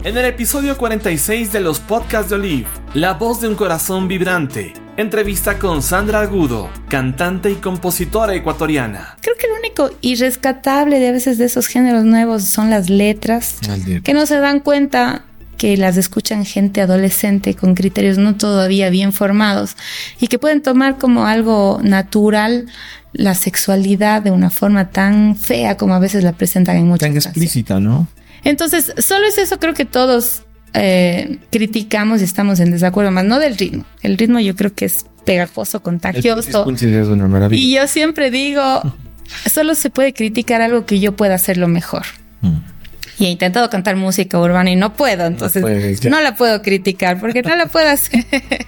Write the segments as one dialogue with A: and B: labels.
A: En el episodio 46 de los podcasts de Olive, La voz de un corazón vibrante, entrevista con Sandra Agudo, cantante y compositora ecuatoriana.
B: Creo que lo único irrescatable de a veces de esos géneros nuevos son las letras, que no se dan cuenta que las escuchan gente adolescente con criterios no todavía bien formados y que pueden tomar como algo natural la sexualidad de una forma tan fea como a veces la presentan en muchas canciones.
C: Tan explícita, ¿no?
B: Entonces, solo es eso, creo que todos criticamos y estamos en desacuerdo, más no del ritmo. El ritmo yo creo que es pegajoso, contagioso.
C: Es una maravilla.
B: Y yo siempre digo, solo se puede criticar algo que yo pueda hacerlo mejor. Y he intentado cantar música urbana y no puedo, entonces no la puedo criticar porque no la puedo hacer.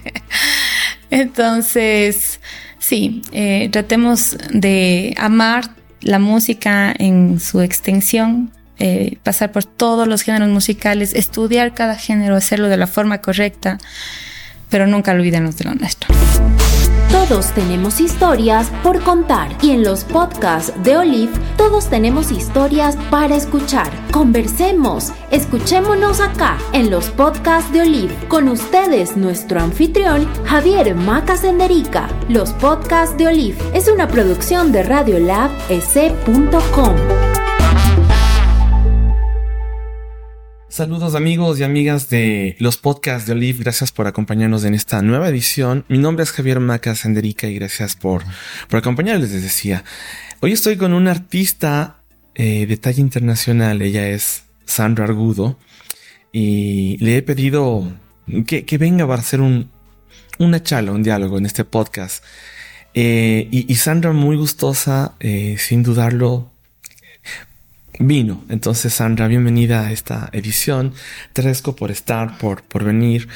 B: Entonces, sí, tratemos de amar la música en su extensión, pasar por todos los géneros musicales, estudiar cada género, hacerlo de la forma correcta, pero nunca olvidarnos de lo nuestro.
D: Todos tenemos historias por contar y en los podcasts de Olive todos tenemos historias para escuchar. Conversemos, escuchémonos acá en los podcasts de Olive. Con ustedes nuestro anfitrión Javier Macas Enderica. Los podcasts de Olive es una producción de radiolabec.com.
A: Saludos amigos y amigas de los podcasts de Olive, gracias por acompañarnos en esta nueva edición. Mi nombre es Javier Macas Enderica y gracias por acompañarles, les decía. Hoy estoy con una artista de talla internacional, ella es Sandra Agudo y le he pedido que venga para hacer una charla, un diálogo en este podcast. Y Sandra muy gustosa, sin dudarlo, vino. Entonces, Sandra, bienvenida a esta edición. Te agradezco por estar, por venir.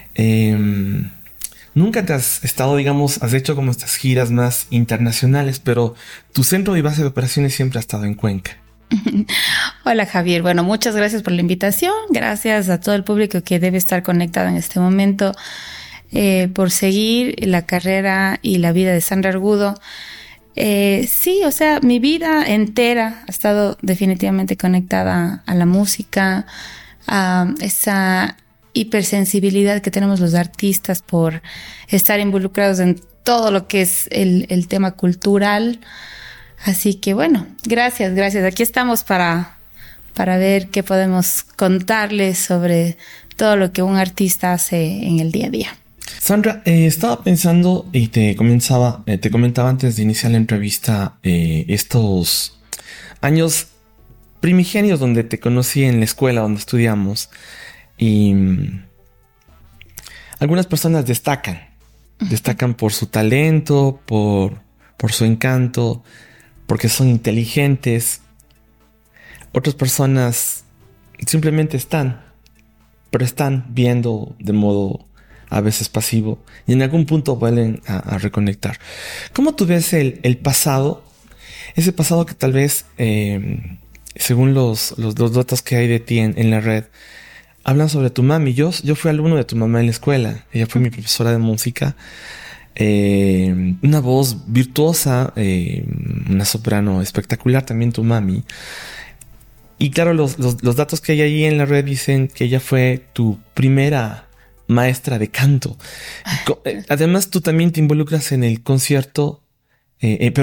A: Nunca te has estado, digamos, has hecho como estas giras más internacionales, pero tu centro y base de operaciones siempre ha estado en Cuenca.
B: Hola, Javier. Bueno, muchas gracias por la invitación. Gracias a todo el público que debe estar conectado en este momento por seguir la carrera y la vida de Sandra Agudo. Sí, o sea, mi vida entera ha estado definitivamente conectada a la música, a esa hipersensibilidad que tenemos los artistas por estar involucrados en todo lo que es el tema cultural. Así que bueno, gracias. Aquí estamos para ver qué podemos contarles sobre todo lo que un artista hace en el día a día.
A: Sandra, estaba pensando y te comentaba antes de iniciar la entrevista estos años primigenios donde te conocí en la escuela donde estudiamos y algunas personas destacan por su talento, por su encanto, porque son inteligentes. Otras personas simplemente están viendo de modo a veces pasivo, y en algún punto vuelven a reconectar. ¿Cómo tú ves el pasado? Ese pasado que tal vez, según los datos que hay de ti en la red, hablan sobre tu mami. Yo fui alumno de tu mamá en la escuela. Ella fue mi profesora de música. Una voz virtuosa, una soprano espectacular también tu mami. Y claro, los datos que hay ahí en la red dicen que ella fue tu primera maestra de canto. Además, tú también te involucras en el concierto, en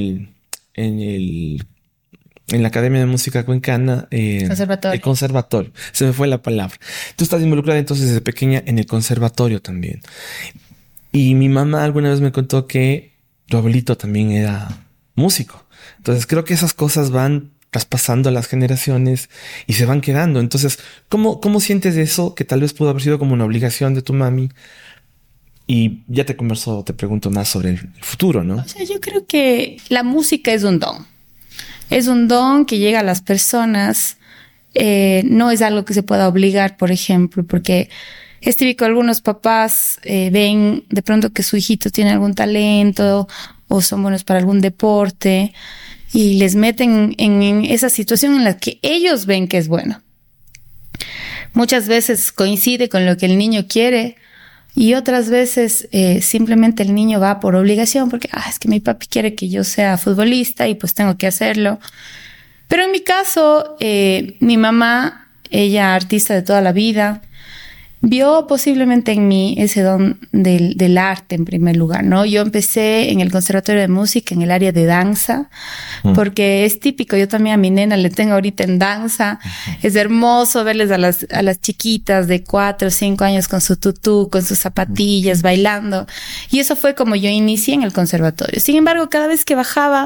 A: la Academia de Música Cuencana,
B: Conservatorio.
A: El conservatorio. Se me fue la palabra. Tú estás involucrada entonces desde pequeña en el conservatorio también. Y mi mamá alguna vez me contó que tu abuelito también era músico. Entonces creo que esas cosas van traspasando a las generaciones y se van quedando. Entonces, ¿cómo sientes eso que tal vez pudo haber sido como una obligación de tu mami? Y ya te pregunto más sobre el futuro, ¿no?
B: O sea, yo creo que la música es un don. Es un don que llega a las personas. No es algo que se pueda obligar, por ejemplo, porque es típico, algunos papás ven de pronto que su hijito tiene algún talento o son buenos para algún deporte y les meten en esa situación en la que ellos ven que es bueno. Muchas veces coincide con lo que el niño quiere y otras veces simplemente el niño va por obligación porque es que mi papi quiere que yo sea futbolista y pues tengo que hacerlo. Pero en mi caso, mi mamá ella artista de toda la vida, vio posiblemente en mí ese don del arte en primer lugar, ¿no? Yo empecé en el Conservatorio de Música en el área de danza, porque es típico, yo también a mi nena le tengo ahorita en danza, es hermoso verles a las chiquitas de 4 o 5 años con su tutú, con sus zapatillas, bailando, y eso fue como yo inicié en el conservatorio. Sin embargo, cada vez que bajaba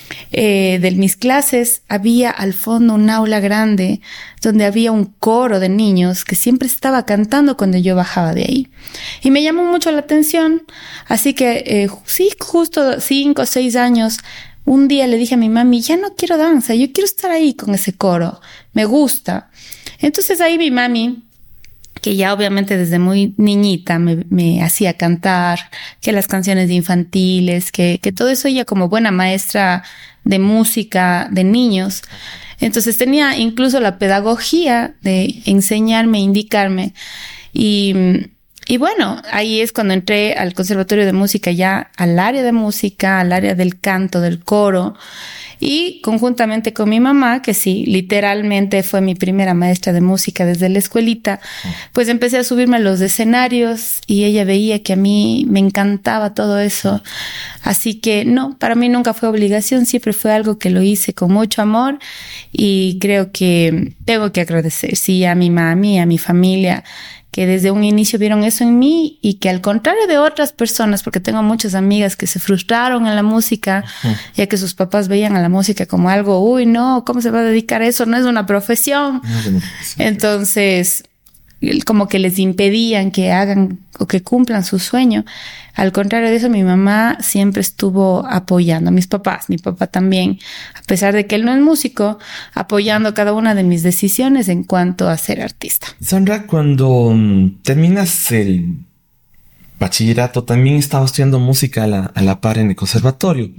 B: de mis clases, había al fondo un aula grande donde había un coro de niños que siempre estaba cantando cuando yo bajaba de ahí. Y me llamó mucho la atención, así que sí, justo 5 o 6 años, un día le dije a mi mami, ya no quiero danza, yo quiero estar ahí con ese coro, me gusta. Entonces ahí mi mami, que ya obviamente desde muy niñita me hacía cantar, que las canciones infantiles, que todo eso, ella como buena maestra de música de niños. Entonces tenía incluso la pedagogía de enseñarme, indicarme. Y bueno, ahí es cuando entré al Conservatorio de Música, ya al área de música, al área del canto, del coro. Y conjuntamente con mi mamá, que sí, literalmente fue mi primera maestra de música desde la escuelita, pues empecé a subirme a los escenarios y ella veía que a mí me encantaba todo eso. Así que no, para mí nunca fue obligación, siempre fue algo que lo hice con mucho amor y creo que tengo que agradecer, sí, a mi mami, a mi familia, que desde un inicio vieron eso en mí y que al contrario de otras personas, porque tengo muchas amigas que se frustraron en la música, ya que sus papás veían a la música como algo, uy, no, ¿cómo se va a dedicar a eso? No es una profesión. Entonces, como que les impedían que hagan o que cumplan su sueño. Al contrario de eso, mi mamá siempre estuvo apoyando a mis papás, mi papá también, a pesar de que él no es músico, apoyando cada una de mis decisiones en cuanto a ser artista.
A: Sandra, cuando terminas el bachillerato, también estaba estudiando música a la par en el conservatorio.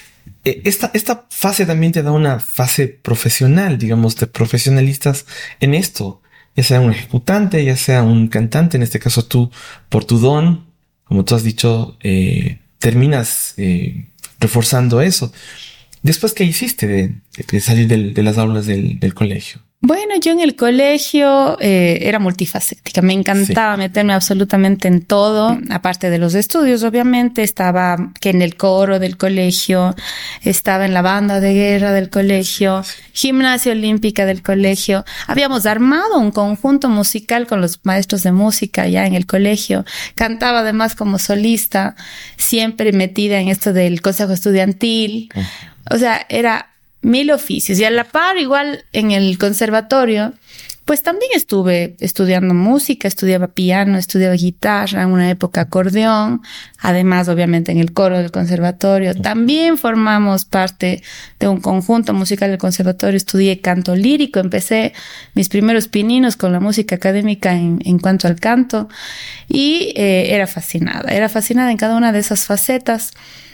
A: Esta fase también te da una fase profesional, digamos, de profesionalistas en esto, ya sea un ejecutante, ya sea un cantante, en este caso tú, por tu don, como tú has dicho, terminas reforzando eso. Después, ¿qué hiciste de salir de las aulas del colegio?
B: Bueno, yo en el colegio era multifacética. Me encantaba meterme absolutamente en todo. Aparte de los estudios, obviamente, estaba que en el coro del colegio, estaba en la banda de guerra del colegio, gimnasia olímpica del colegio. Habíamos armado un conjunto musical con los maestros de música ya en el colegio. Cantaba además como solista, siempre metida en esto del consejo estudiantil. O sea, era 1000 oficios. Y a la par, igual en el conservatorio, pues también estuve estudiando música, estudiaba piano, estudiaba guitarra, en una época acordeón. Además, obviamente, en el coro del conservatorio. También formamos parte de un conjunto musical del conservatorio. Estudié canto lírico. Empecé mis primeros pininos con la música académica en cuanto al canto. Y era fascinada en cada una de esas facetas.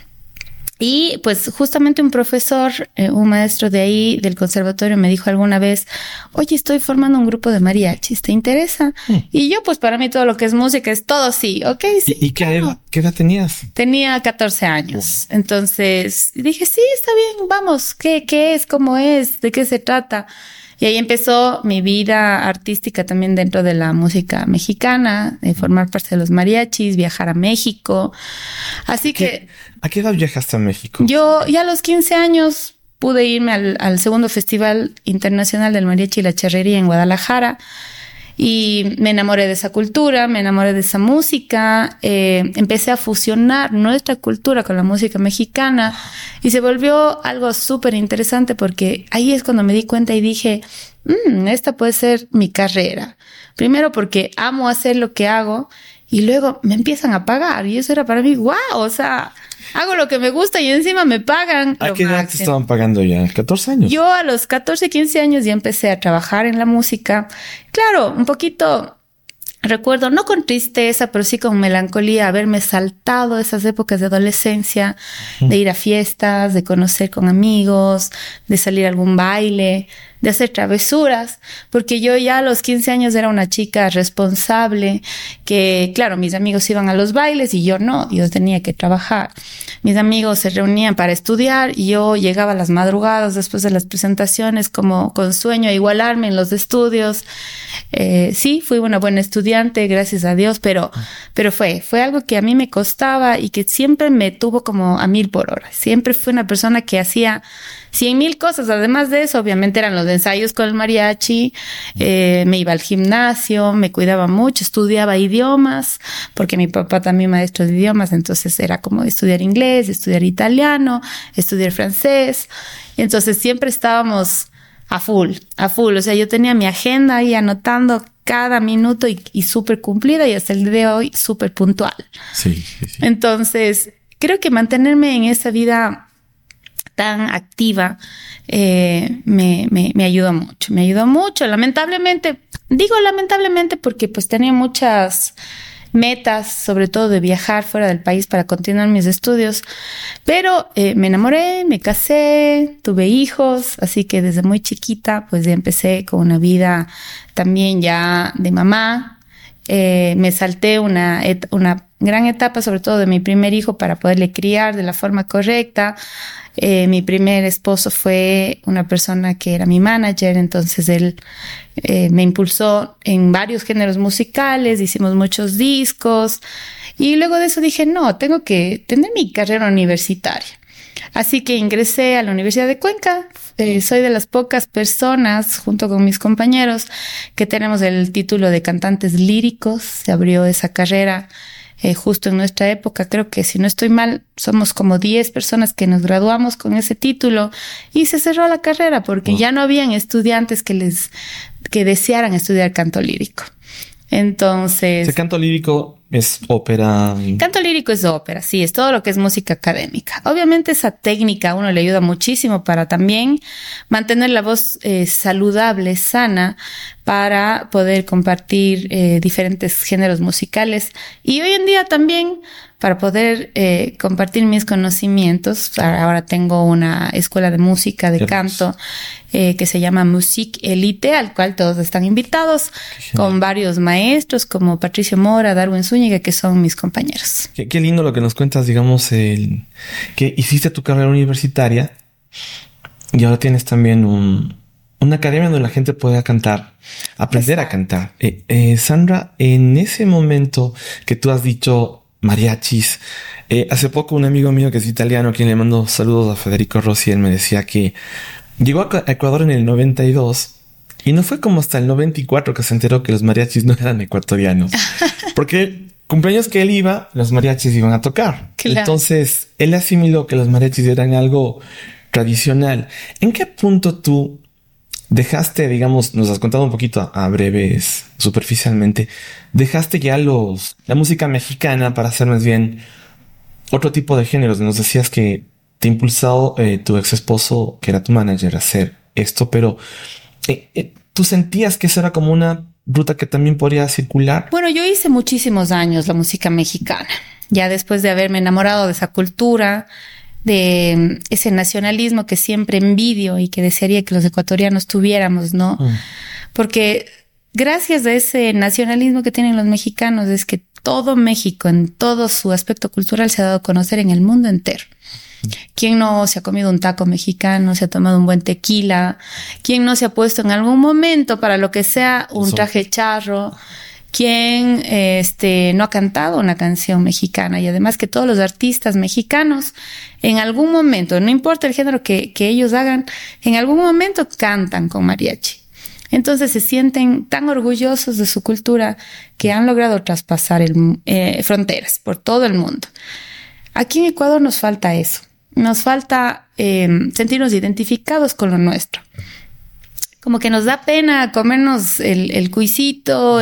B: Y pues justamente un profesor, un maestro de ahí, del conservatorio, me dijo alguna vez, oye, estoy formando un grupo de mariachis, ¿te interesa? Y yo, pues para mí todo lo que es música es todo sí, ¿ok? Sí.
A: ¿Y qué edad tenías?
B: Tenía 14 años. Entonces dije, sí, está bien, vamos, ¿qué es? ¿Cómo es? ¿De qué se trata? Y ahí empezó mi vida artística también dentro de la música mexicana, de formar parte de los mariachis, viajar a México. Así que...
A: ¿A qué edad viajaste a México?
B: Yo ya a los 15 años pude irme al segundo Festival Internacional del Mariachi y la Charrería en Guadalajara. Y me enamoré de esa cultura, me enamoré de esa música, empecé a fusionar nuestra cultura con la música mexicana y se volvió algo súper interesante porque ahí es cuando me di cuenta y dije, esta puede ser mi carrera. Primero porque amo hacer lo que hago y luego me empiezan a pagar y eso era para mí, wow, o sea... Hago lo que me gusta y encima me pagan.
A: ¿A qué edad te estaban pagando ya? ¿14 años?
B: Yo a los 14, 15 años ya empecé a trabajar en la música. Claro, un poquito, recuerdo, no con tristeza, pero sí con melancolía, haberme saltado esas épocas de adolescencia, de ir a fiestas, de conocer con amigos, de salir a algún baile, de hacer travesuras, porque yo ya a los 15 años era una chica responsable, que claro, mis amigos iban a los bailes y yo no, yo tenía que trabajar. Mis amigos se reunían para estudiar y yo llegaba a las madrugadas después de las presentaciones como con sueño a igualarme en los estudios. Sí, fui una buena estudiante, gracias a Dios, pero fue algo que a mí me costaba y que siempre me tuvo como a 1000 por hora. Siempre fui una persona que hacía 100,000 cosas. Además de eso, obviamente eran los ensayos con el mariachi, me iba al gimnasio, me cuidaba mucho, estudiaba idiomas, porque mi papá también maestro de idiomas, entonces era como estudiar inglés, estudiar italiano, estudiar francés. Entonces siempre estábamos a full. O sea, yo tenía mi agenda ahí anotando cada minuto y súper cumplida, y hasta el día de hoy súper puntual.
A: Sí.
B: Entonces, creo que mantenerme en esa vida tan activa me ayudó mucho. Me ayudó mucho. Lamentablemente, digo lamentablemente porque pues tenía muchas metas, sobre todo de viajar fuera del país para continuar mis estudios, pero me enamoré, me casé, tuve hijos, así que desde muy chiquita pues ya empecé con una vida también ya de mamá. Me salté una gran etapa, sobre todo de mi primer hijo, para poderle criar de la forma correcta. Mi primer esposo fue una persona que era mi manager, entonces él me impulsó en varios géneros musicales, hicimos muchos discos, y luego de eso dije, no, tengo que tener mi carrera universitaria. Así que ingresé a la Universidad de Cuenca. Soy de las pocas personas, junto con mis compañeros, que tenemos el título de cantantes líricos. Se abrió esa carrera justo en nuestra época. Creo que, si no estoy mal, somos como 10 personas que nos graduamos con ese título, y se cerró la carrera porque ya no habían estudiantes que desearan estudiar canto lírico. Entonces,
A: ¿ese canto lírico es ópera?
B: Canto lírico es ópera, sí, es todo lo que es música académica. Obviamente esa técnica a uno le ayuda muchísimo para también mantener la voz saludable, sana, para poder compartir diferentes géneros musicales. Y hoy en día también para poder compartir mis conocimientos. Ahora tengo una escuela de música, de canto, que se llama Musique Elite, al cual todos están invitados, con varios maestros como Patricio Mora, Darwin Zúñiga, que son mis compañeros.
A: Qué lindo lo que nos cuentas, digamos, que hiciste tu carrera universitaria y ahora tienes también una academia donde la gente pueda cantar, aprender a cantar. Sandra, en ese momento que tú has dicho mariachis, hace poco un amigo mío que es italiano, a quien le mando saludos, a Federico Rossi, él me decía que llegó a Ecuador en el 92 y no fue como hasta el 94 que se enteró que los mariachis no eran ecuatorianos. Porque cumpleaños que él iba, los mariachis iban a tocar. Claro. Entonces, él asimiló que los mariachis eran algo tradicional. ¿En qué punto tú dejaste, digamos, nos has contado un poquito a breves, superficialmente, dejaste ya la música mexicana para hacer más bien otro tipo de géneros? Nos decías que te ha impulsado tu ex esposo, que era tu manager, a hacer esto, pero ¿tú sentías que eso era como una ruta que también podría circular?
B: Bueno, yo hice muchísimos años la música mexicana, ya después de haberme enamorado de esa cultura, de ese nacionalismo que siempre envidio y que desearía que los ecuatorianos tuviéramos, ¿no? Porque gracias a ese nacionalismo que tienen los mexicanos es que todo México, en todo su aspecto cultural, se ha dado a conocer en el mundo entero. ¿Quién no se ha comido un taco mexicano, se ha tomado un buen tequila? ¿Quién no se ha puesto en algún momento, para lo que sea, un traje charro? ¿Quién no ha cantado una canción mexicana? Y además que todos los artistas mexicanos en algún momento, no importa el género que ellos hagan, en algún momento cantan con mariachi. Entonces se sienten tan orgullosos de su cultura que han logrado traspasar fronteras por todo el mundo. Aquí en Ecuador nos falta eso. Nos falta sentirnos identificados con lo nuestro. Como que nos da pena comernos el cuisito,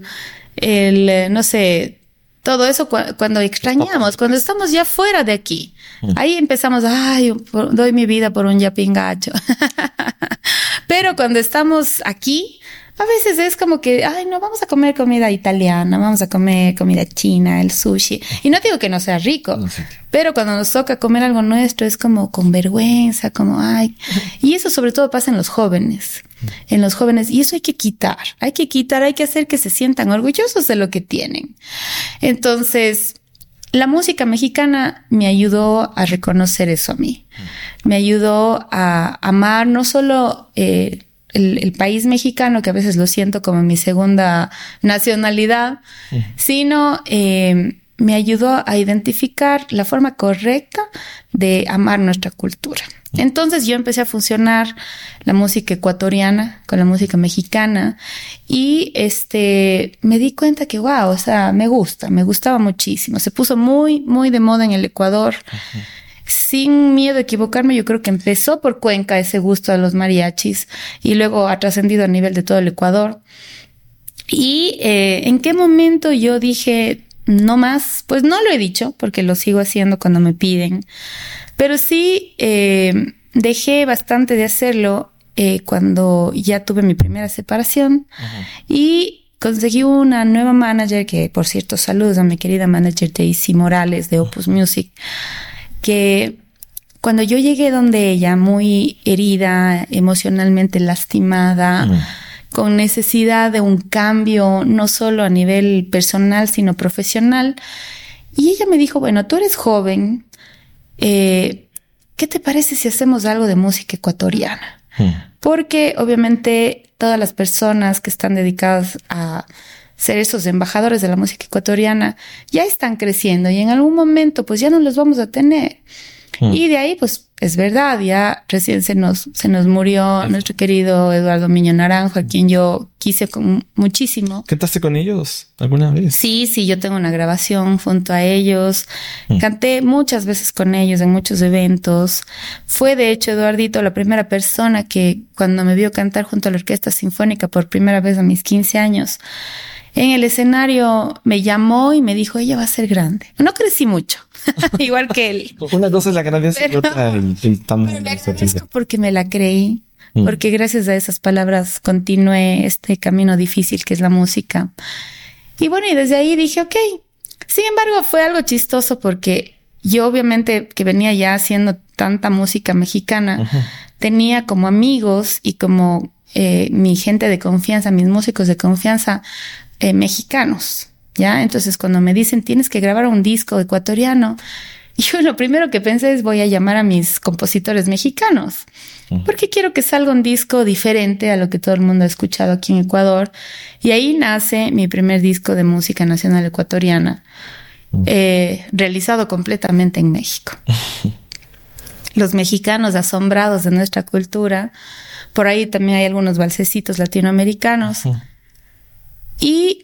B: no sé, todo eso cuando extrañamos, cuando estamos ya fuera de aquí. Ahí empezamos, doy mi vida por un yapingacho. Pero cuando estamos aquí, A veces es como que, ay, no, vamos a comer comida italiana, vamos a comer comida china, el sushi. Y no digo que no sea rico, pero cuando nos toca comer algo nuestro es como con vergüenza, como, ay. Y eso sobre todo pasa en los jóvenes. En los jóvenes. Y eso hay que quitar, hay que hacer que se sientan orgullosos de lo que tienen. Entonces, la música mexicana me ayudó a reconocer eso a mí. Me ayudó a amar no solo el país mexicano, que a veces lo siento como mi segunda nacionalidad, sino me ayudó a identificar la forma correcta de amar nuestra cultura. Entonces yo empecé a fusionar la música ecuatoriana con la música mexicana y me di cuenta que wow, o sea, me gustaba muchísimo. Se puso muy, muy de moda en el Ecuador. Sin miedo a equivocarme, yo creo que empezó por Cuenca ese gusto a los mariachis y luego ha trascendido a nivel de todo el Ecuador. Y ¿en qué momento yo dije no más? Pues no lo he dicho porque lo sigo haciendo cuando me piden. Pero sí dejé bastante de hacerlo cuando ya tuve mi primera separación y conseguí una nueva manager que, por cierto, saludos a mi querida manager Daisy Morales de Opus Music, que cuando yo llegué donde ella, muy herida, emocionalmente lastimada, con necesidad de un cambio, no solo a nivel personal, sino profesional, y ella me dijo, bueno, tú eres joven, ¿qué te parece si hacemos algo de música ecuatoriana? Porque obviamente todas las personas que están dedicadas a ser esos embajadores de la música ecuatoriana ya están creciendo y en algún momento pues ya no los vamos a tener. Y de ahí pues es verdad, ya recién se nos murió nuestro querido Eduardo Miño Naranjo, a quien yo quise muchísimo.
A: ¿Cantaste con ellos alguna vez? Sí,
B: yo tengo una grabación junto a ellos. Canté muchas veces con ellos en muchos eventos. Fue de hecho Eduardito la primera persona que cuando me vio cantar junto a la Orquesta Sinfónica por primera vez a mis 15 años, en el escenario me llamó y me dijo, ella va a ser grande. No crecí mucho, igual que él.
A: Una cosa es la grandeza y otra el tamaño.
B: Pero le agradezco porque me la creí, porque gracias a esas palabras continué este camino difícil que es la música. Y bueno, y desde ahí dije, ok. Sin embargo, fue algo chistoso porque yo obviamente que venía ya haciendo tanta música mexicana, tenía como amigos y como mi gente de confianza, mis músicos de confianza, mexicanos, ¿ya? Entonces cuando me dicen tienes que grabar un disco ecuatoriano, yo lo primero que pensé es voy a llamar a mis compositores mexicanos, porque quiero que salga un disco diferente a lo que todo el mundo ha escuchado aquí en Ecuador. Y ahí nace mi primer disco de música nacional ecuatoriana, realizado completamente en México. Los mexicanos asombrados de nuestra cultura. Por ahí también hay algunos valsecitos latinoamericanos. Y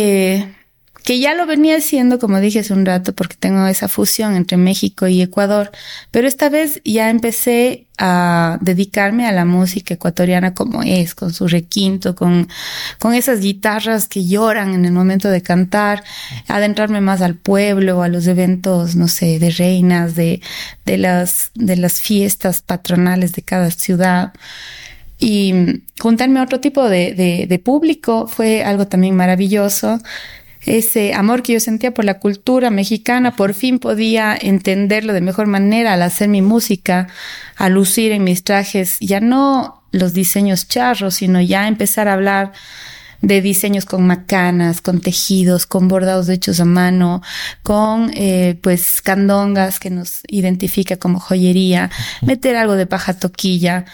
B: que ya lo venía haciendo, como dije hace un rato, porque tengo esa fusión entre México y Ecuador. Pero esta vez ya empecé a dedicarme a la música ecuatoriana como es, con su requinto, con esas guitarras que lloran en el momento de cantar, adentrarme más al pueblo, a los eventos, no sé, de reinas, de las fiestas patronales de cada ciudad. Y juntarme a otro tipo de público fue algo también maravilloso. Ese amor que yo sentía por la cultura mexicana, por fin podía entenderlo de mejor manera al hacer mi música, a lucir en mis trajes, ya no los diseños charros, sino ya empezar a hablar de diseños con macanas, con tejidos, con bordados hechos a mano, con pues candongas que nos identifica como joyería, meter algo de paja toquilla.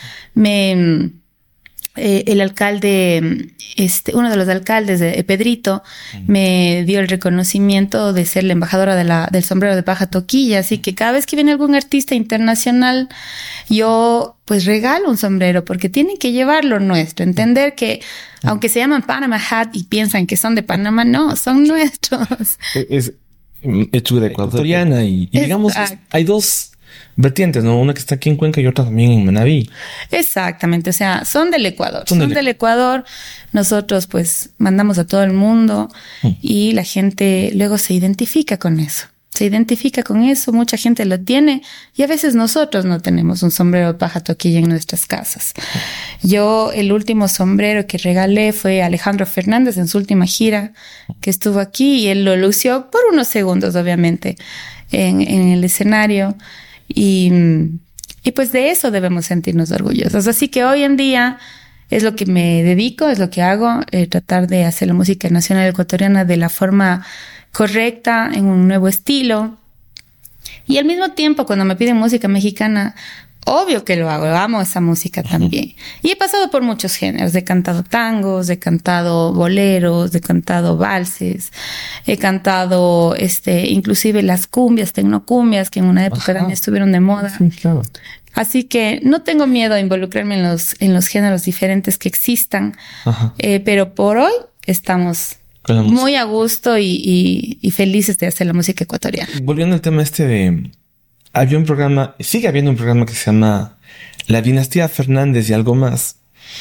B: El alcalde, uno de los alcaldes de Pedrito, me dio el reconocimiento de ser la embajadora del sombrero de paja toquilla. Así que cada vez que viene algún artista internacional, yo pues regalo un sombrero porque tienen que llevar lo nuestro. Entender que aunque se llaman Panama Hat y piensan que son de Panamá, no, son nuestros.
A: Es hecho de ecuatoriana y digamos, hay dos vertientes, ¿no? Una que está aquí en Cuenca y otra también en Manabí.
B: Exactamente, o sea, son del Ecuador. Son del Ecuador. Nosotros pues mandamos a todo el mundo y la gente luego se identifica con eso. se identifica con eso, mucha gente lo tiene y a veces nosotros no tenemos un sombrero de paja toquilla en nuestras casas. Yo el último sombrero que regalé fue a Alejandro Fernández en su última gira que estuvo aquí y él lo lució por unos segundos obviamente en el escenario y pues de eso debemos sentirnos orgullosos. Así que hoy en día es lo que me dedico, es lo que hago, tratar de hacer la música nacional ecuatoriana de la forma correcta, en un nuevo estilo. Y al mismo tiempo, cuando me piden música mexicana, obvio que lo hago, amo esa música también. Y he pasado por muchos géneros, he cantado tangos, he cantado boleros, he cantado valses, he cantado inclusive las cumbias, tecnocumbias, que en una época también estuvieron de moda.
A: Sí, claro.
B: Así que no tengo miedo a involucrarme en los géneros diferentes que existan, pero por hoy estamos muy a gusto y felices de hacer la música ecuatoriana.
A: Volviendo al tema había un programa, sigue habiendo un programa que se llama La Dinastía Fernández y algo más.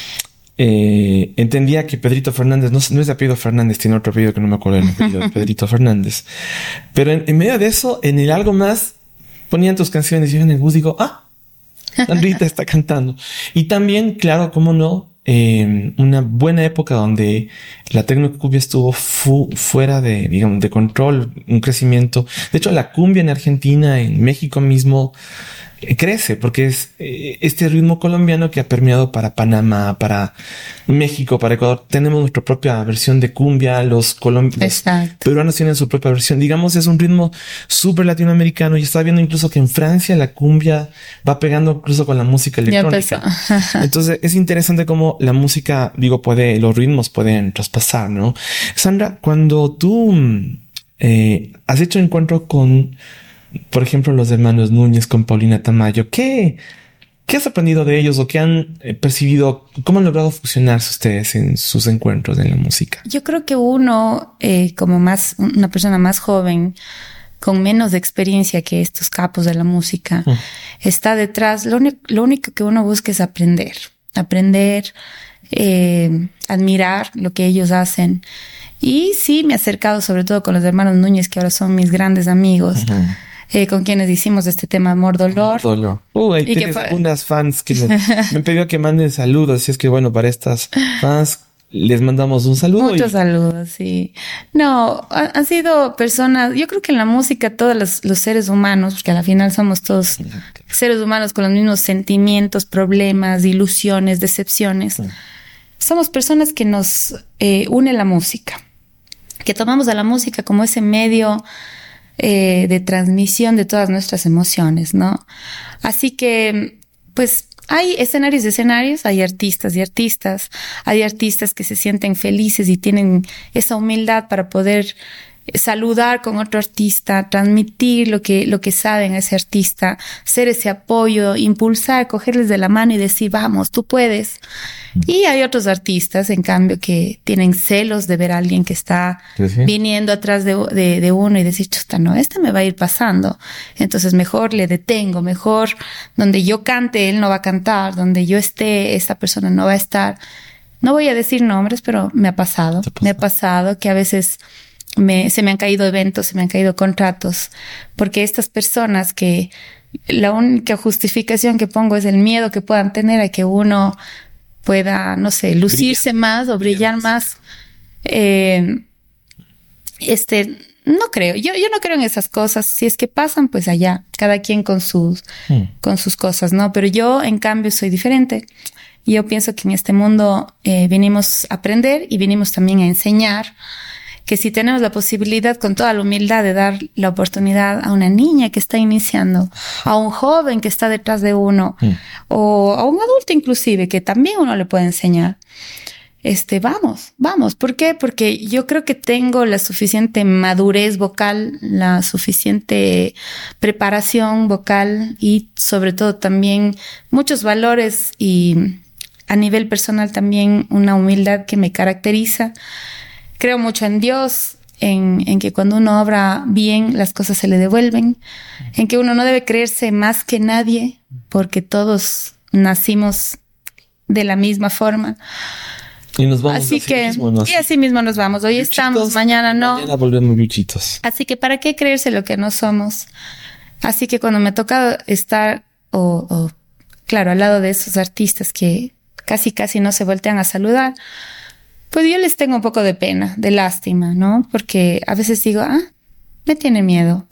A: Entendía que Pedrito Fernández no es de apellido Fernández, tiene otro apellido que no me acuerdo el apellido de Pedrito Fernández. Pero en medio de eso, en el algo más, ponían tus canciones y yo en el bus digo, Rita está cantando. Y también, claro, cómo no, una buena época donde la tecnocumbia estuvo fuera de control, un crecimiento. De hecho, la cumbia en Argentina, en México mismo, crece porque es este ritmo colombiano que ha permeado para Panamá, para México, para Ecuador. Tenemos nuestra propia versión de cumbia, los peruanos tienen su propia versión. Digamos, es un ritmo súper latinoamericano. Y estaba viendo incluso que en Francia la cumbia va pegando incluso con la música electrónica. Entonces es interesante cómo la música, los ritmos pueden traspasar, ¿no? Sandra, cuando tú has hecho encuentro con, por ejemplo, los hermanos Núñez, con Paulina Tamayo, ¿qué has aprendido de ellos o qué han percibido? ¿Cómo han logrado fusionarse ustedes en sus encuentros en la música?
B: Yo creo que uno, como una persona más joven, con menos experiencia que estos capos de la música, está detrás. Lo único que uno busca es aprender, admirar lo que ellos hacen. Y sí, me he acercado sobre todo con los hermanos Núñez, que ahora son mis grandes amigos. Con quienes hicimos este tema Amor, Dolor.
A: Ahí tienes unas fans que me han pedido que manden saludos. Así es que bueno, para estas fans les mandamos un saludo.
B: Muchos saludos, sí. No, han sido personas, yo creo que en la música todos los seres humanos, porque al final somos todos seres humanos con los mismos sentimientos, problemas, ilusiones, decepciones. Somos personas que nos une la música, que tomamos a la música como ese medio de transmisión de todas nuestras emociones, ¿no? Así que, pues, hay escenarios de escenarios, hay artistas y artistas, hay artistas que se sienten felices y tienen esa humildad para poder saludar con otro artista, transmitir lo que saben a ese artista, ser ese apoyo, impulsar, cogerles de la mano y decir, vamos, tú puedes. Y hay otros artistas, en cambio, que tienen celos de ver a alguien que está viniendo atrás de uno y decir, chuta, no, me va a ir pasando. Entonces mejor le detengo, mejor donde yo cante, él no va a cantar, donde yo esté, esta persona no va a estar. No voy a decir nombres, pero me ha pasado que a veces se me han caído eventos, se me han caído contratos, porque estas personas que la única justificación que pongo es el miedo que puedan tener a que uno pueda, no sé, lucirse más o brillar más. No creo, yo no creo en esas cosas. Si es que pasan, pues allá, cada quien con sus cosas, ¿no? Pero yo, en cambio, soy diferente. Yo pienso que en este mundo vinimos a aprender y vinimos también a enseñar, que si tenemos la posibilidad con toda la humildad de dar la oportunidad a una niña que está iniciando, a un joven que está detrás de uno, o a un adulto inclusive, que también uno le puede enseñar, vamos. ¿Por qué? Porque yo creo que tengo la suficiente madurez vocal, la suficiente preparación vocal y sobre todo también muchos valores y a nivel personal también una humildad que me caracteriza. Creo mucho en Dios, en que cuando uno obra bien, las cosas se le devuelven, en que uno no debe creerse más que nadie, porque todos nacimos de la misma forma.
A: Y nos vamos
B: así que, y así mismo nos vamos. Hoy bichitos, estamos, mañana no.
A: Mañana volvemos bichitos.
B: Así que ¿para qué creerse lo que no somos? Así que cuando me ha tocado estar, claro, al lado de esos artistas que casi no se voltean a saludar, pues yo les tengo un poco de pena, de lástima, ¿no? Porque a veces digo, me tiene miedo.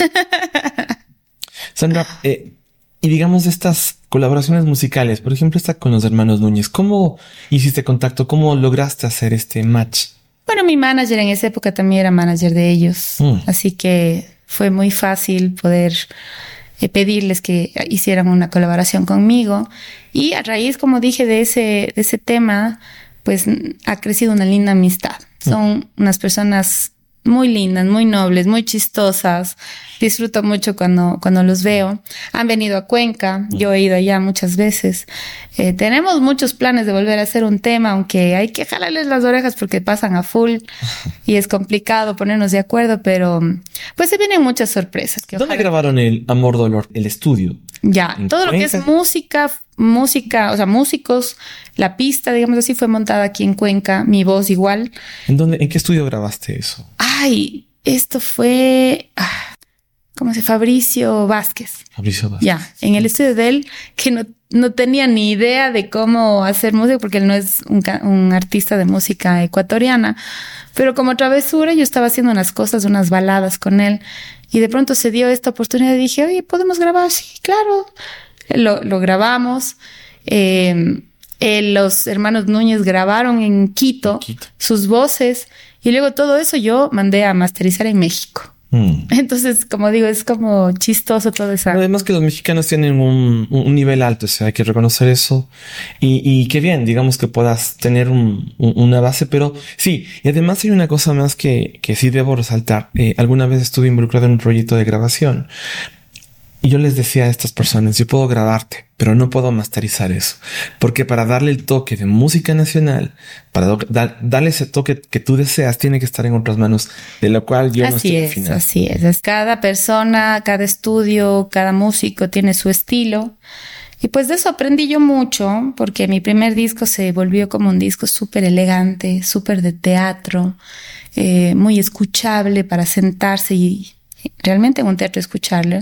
A: Sandra, y digamos estas colaboraciones musicales, por ejemplo, esta con los hermanos Núñez, ¿cómo hiciste contacto? ¿Cómo lograste hacer este match?
B: Bueno, mi manager en esa época también era manager de ellos, así que fue muy fácil poder pedirles que hicieran una colaboración conmigo. Y a raíz, como dije, de ese tema, pues ha crecido una linda amistad. Son unas personas muy lindas, muy nobles, muy chistosas. Disfruto mucho cuando los veo. Han venido a Cuenca. Yo he ido allá muchas veces. Tenemos muchos planes de volver a hacer un tema, aunque hay que jalarles las orejas porque pasan a full y es complicado ponernos de acuerdo, pero pues se vienen muchas sorpresas.
A: ¿Dónde grabaron el Amor Dolor, el estudio?
B: Ya, todo lo que es música, o sea, músicos, la pista, digamos así, fue montada aquí en Cuenca, mi voz igual.
A: ¿En qué estudio grabaste eso?
B: Esto fue, ¿cómo se llama? Fabricio Vázquez. Ya, en el estudio de él, que no tenía ni idea de cómo hacer música, porque él no es un artista de música ecuatoriana. Pero como travesura, yo estaba haciendo unas baladas con él. Y de pronto se dio esta oportunidad y dije, oye, ¿podemos grabar? Sí, claro. Lo grabamos. Los hermanos Núñez grabaron en Quito sus voces. Y luego todo eso yo mandé a masterizar en México. Entonces, como digo, es como chistoso todo eso.
A: Además que los mexicanos tienen un nivel alto, o sea, hay que reconocer eso. Y qué bien, digamos que puedas tener una base, pero sí. Y además hay una cosa más que sí debo resaltar. Alguna vez estuve involucrado en un proyecto de grabación. Y yo les decía a estas personas, yo puedo grabarte, pero no puedo masterizar eso. Porque para darle el toque de música nacional, para darle ese toque que tú deseas, tiene que estar en otras manos, de lo cual yo no estoy al final.
B: Así es. Cada persona, cada estudio, cada músico tiene su estilo. Y pues de eso aprendí yo mucho, porque mi primer disco se volvió como un disco súper elegante, súper de teatro, muy escuchable para sentarse y realmente en un teatro escucharlo.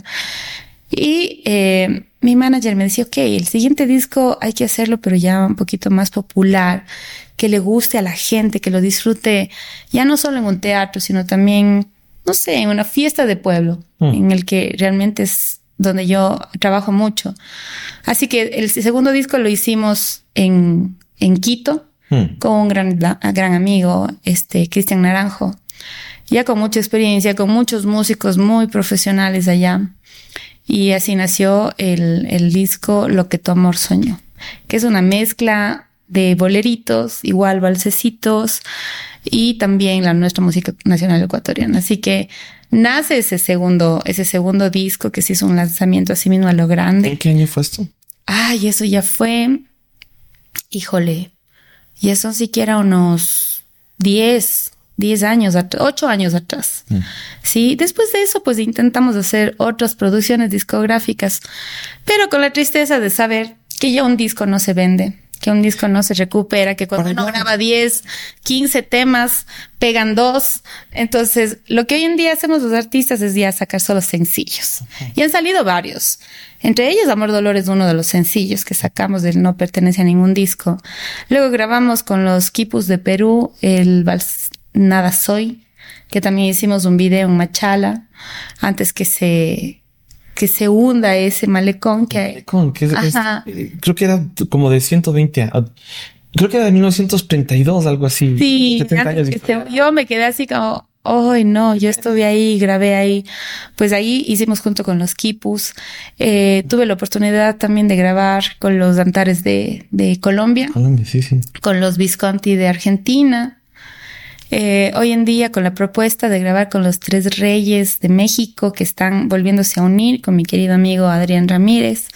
B: Y mi manager me decía, ok, el siguiente disco hay que hacerlo, pero ya un poquito más popular, que le guste a la gente, que lo disfrute ya no solo en un teatro, sino también, no sé, en una fiesta de pueblo, en el que realmente es donde yo trabajo mucho. Así que el segundo disco lo hicimos en Quito, con un gran amigo, Cristian Naranjo, ya con mucha experiencia, con muchos músicos muy profesionales allá. Y así nació el disco Lo que tu amor soñó, que es una mezcla de boleritos, igual valsecitos, y también nuestra música nacional ecuatoriana. Así que nace ese segundo disco, que se hizo un lanzamiento así mismo a lo grande.
A: ¿En qué año fue esto?
B: Y eso ya fue, híjole, y eso siquiera unos 10 años, 8 años atrás. Sí, después de eso, pues intentamos hacer otras producciones discográficas, pero con la tristeza de saber que ya un disco no se vende, que un disco no se recupera, que cuando uno graba 10, 15 temas, pegan 2. Entonces, lo que hoy en día hacemos los artistas es ya sacar solo sencillos. Y han salido varios. Entre ellos, Amor Dolor es uno de los sencillos que sacamos del No Pertenece a Ningún Disco. Luego grabamos con los Quipus de Perú el vals Nada Soy, que también hicimos un video en Machala, antes que se hunda ese malecón que
A: creo que era como de 120, creo que era de 1932, algo así.
B: Sí, 70 años. Yo me quedé así como, no, yo estuve ahí, grabé ahí. Pues ahí hicimos junto con los Quipus. Tuve la oportunidad también de grabar con los Antares de Colombia.
A: Sí.
B: Con los Visconti de Argentina. Hoy en día con la propuesta de grabar con los Tres Reyes de México, que están volviéndose a unir, con mi querido amigo Adrián Ramírez.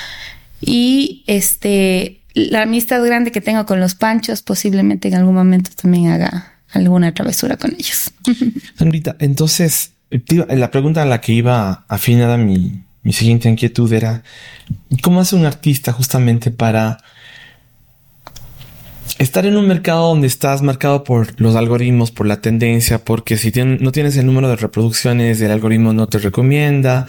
B: Y la amistad grande que tengo con los Panchos, posiblemente en algún momento también haga alguna travesura con ellos.
A: Sandrita, entonces, la pregunta a la que iba afinada mi siguiente inquietud era, ¿cómo hace un artista justamente para estar en un mercado donde estás marcado por los algoritmos, por la tendencia, porque si no tienes el número de reproducciones, el algoritmo no te recomienda.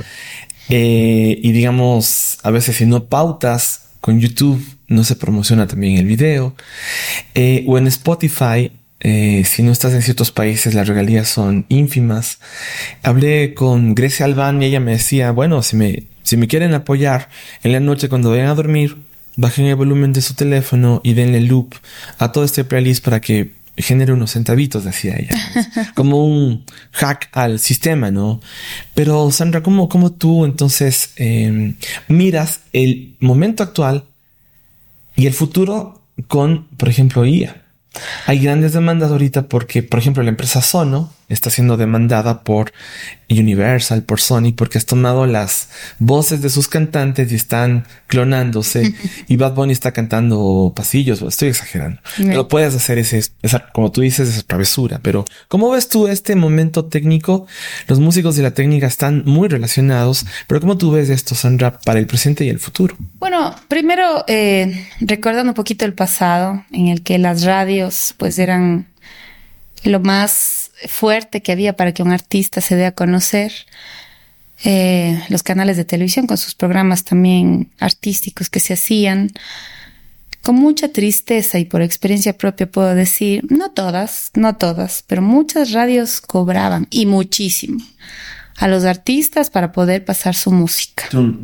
A: Y digamos, a veces si no pautas con YouTube, no se promociona también el video. O en Spotify, si no estás en ciertos países, las regalías son ínfimas. Hablé con Grecia Albán y ella me decía, bueno, si me quieren apoyar en la noche cuando vayan a dormir, bajen el volumen de su teléfono y denle loop a todo este playlist para que genere unos centavitos, decía ella. Como un hack al sistema, ¿no? Pero Sandra, ¿cómo tú entonces miras el momento actual y el futuro con, por ejemplo, IA? Hay grandes demandas ahorita porque, por ejemplo, la empresa Sono está siendo demandada por Universal, por Sony, porque has tomado las voces de sus cantantes y están clonándose. Y Bad Bunny está cantando pasillos. Estoy exagerando. Pero puedes hacer esa, como tú dices, esa travesura. Pero ¿cómo ves tú este momento técnico? Los músicos y la técnica están muy relacionados. Pero ¿cómo tú ves esto, Sandra, para el presente y el futuro?
B: Bueno, primero, recordando un poquito el pasado, en el que las radios pues eran lo más fuerte que había para que un artista se dé a conocer. Los canales de televisión con sus programas también artísticos que se hacían. Con mucha tristeza y por experiencia propia puedo decir, no todas, pero muchas radios cobraban y muchísimo a los artistas para poder pasar su música.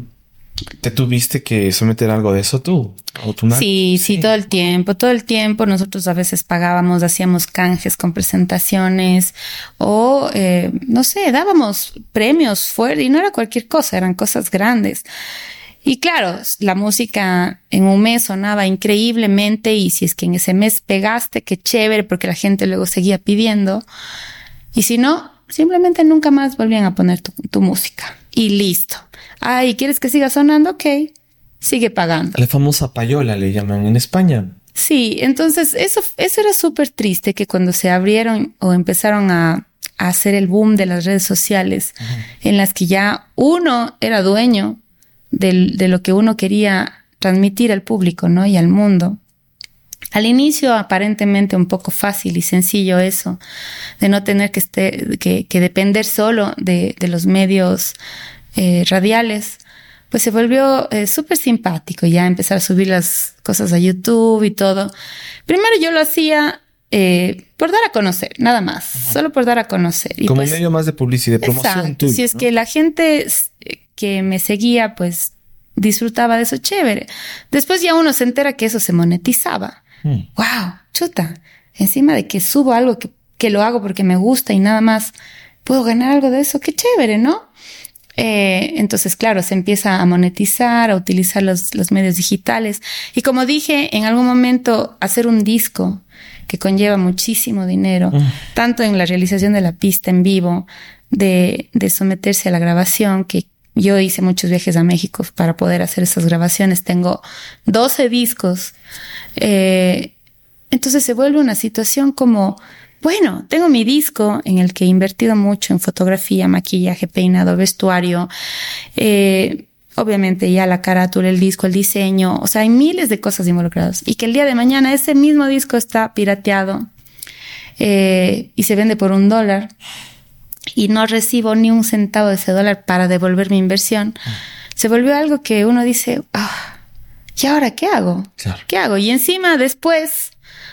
A: ¿Te tuviste que someter algo de eso tú?
B: Sí, todo el tiempo. Nosotros a veces pagábamos, hacíamos canjes con presentaciones o, no sé, dábamos premios fuertes y no era cualquier cosa, eran cosas grandes. Y claro, la música en un mes sonaba increíblemente y si es que en ese mes pegaste, qué chévere, porque la gente luego seguía pidiendo. Y si no, simplemente nunca más volvían a poner tu música. Y listo. ¿Y quieres que siga sonando? Ok, sigue pagando.
A: La famosa payola le llaman en España.
B: Sí, entonces eso era súper triste, que cuando se abrieron o empezaron a hacer el boom de las redes sociales, en las que ya uno era dueño de lo que uno quería transmitir al público, ¿no? Y al mundo. Al inicio, aparentemente un poco fácil y sencillo eso, de no tener que depender solo de los medios radiales, pues se volvió súper simpático ya empezar a subir las cosas a YouTube y todo. Primero yo lo hacía por dar a conocer, nada más, solo por dar a conocer. Y
A: como
B: pues,
A: medio más de publicidad, de promoción tuya,
B: si es que la gente que me seguía, pues disfrutaba de eso, chévere. Después ya uno se entera que eso se monetizaba. Wow, chuta. Encima de que subo algo que lo hago porque me gusta y nada más, puedo ganar algo de eso, qué chévere, ¿no? Entonces, claro, se empieza a monetizar, a utilizar los medios digitales. Y como dije, en algún momento hacer un disco que conlleva muchísimo dinero, tanto en la realización de la pista en vivo, de someterse a la grabación, que yo hice muchos viajes a México para poder hacer esas grabaciones. Tengo 12 discos. Entonces se vuelve una situación como, bueno, tengo mi disco en el que he invertido mucho en fotografía, maquillaje, peinado, vestuario, obviamente ya la carátula, el disco, el diseño, o sea, hay miles de cosas involucradas. Y que el día de mañana ese mismo disco está pirateado y se vende por $1 y no recibo ni un centavo de ese dólar para devolver mi inversión. Se volvió algo que uno dice, ¿y ahora qué hago? Claro. ¿Qué hago? Y encima después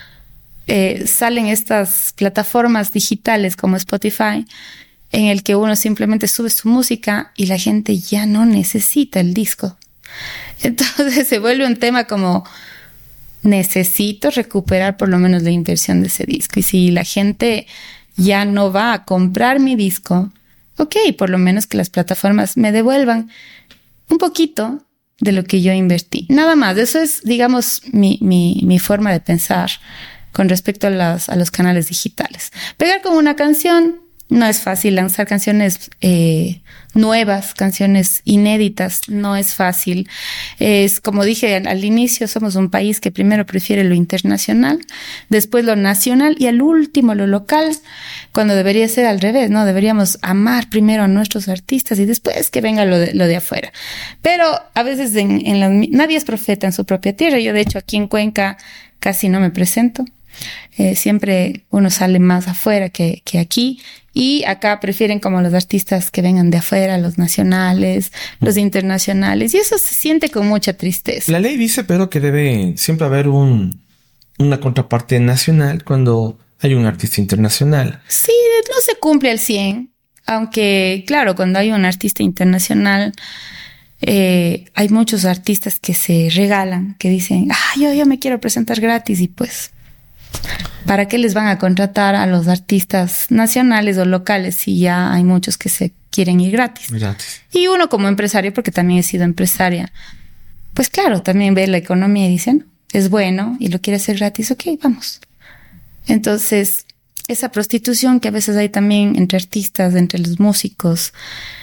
B: salen estas plataformas digitales como Spotify, en el que uno simplemente sube su música y la gente ya no necesita el disco. Entonces se vuelve un tema como, necesito recuperar por lo menos la inversión de ese disco. Y si la gente ya no va a comprar mi disco, ok, por lo menos que las plataformas me devuelvan un poquito de lo que yo invertí. Nada más, eso es, digamos, mi forma de pensar con respecto a los canales digitales. Pegar con una canción no es fácil, lanzar canciones nuevas, canciones inéditas, no es fácil. Es como dije al inicio, somos un país que primero prefiere lo internacional, después lo nacional y al último lo local, cuando debería ser al revés, ¿no? Deberíamos amar primero a nuestros artistas y después que venga lo de afuera. Pero a veces nadie es profeta en su propia tierra. Yo, de hecho, aquí en Cuenca casi no me presento. Siempre uno sale más afuera que aquí. Y acá prefieren como los artistas que vengan de afuera, los nacionales, los internacionales. Y eso se siente con mucha tristeza.
A: La ley dice, pero que debe siempre haber una contraparte nacional cuando hay un artista internacional.
B: Sí, no se cumple al 100%. Aunque, claro, cuando hay un artista internacional, hay muchos artistas que se regalan, que dicen, yo me quiero presentar gratis, y pues, ¿para qué les van a contratar a los artistas nacionales o locales si ya hay muchos que se quieren ir gratis? Y uno como empresario, porque también he sido empresaria, pues claro, también ve la economía y dicen, es bueno y lo quiere hacer gratis, ok, vamos. Entonces, esa prostitución que a veces hay también entre artistas, entre los músicos,